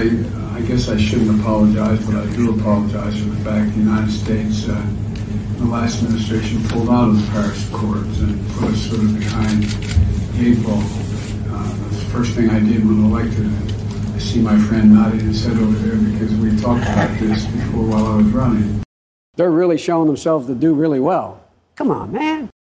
I guess I shouldn't apologize, but I do apologize for the fact the United States, the last administration pulled out of the Paris Accords and put us sort of behind the eight ball. The first thing I did when elected, I see my friend nodding his head over there because we talked about this before while I was running. They're really showing themselves to do really well. Come on, man.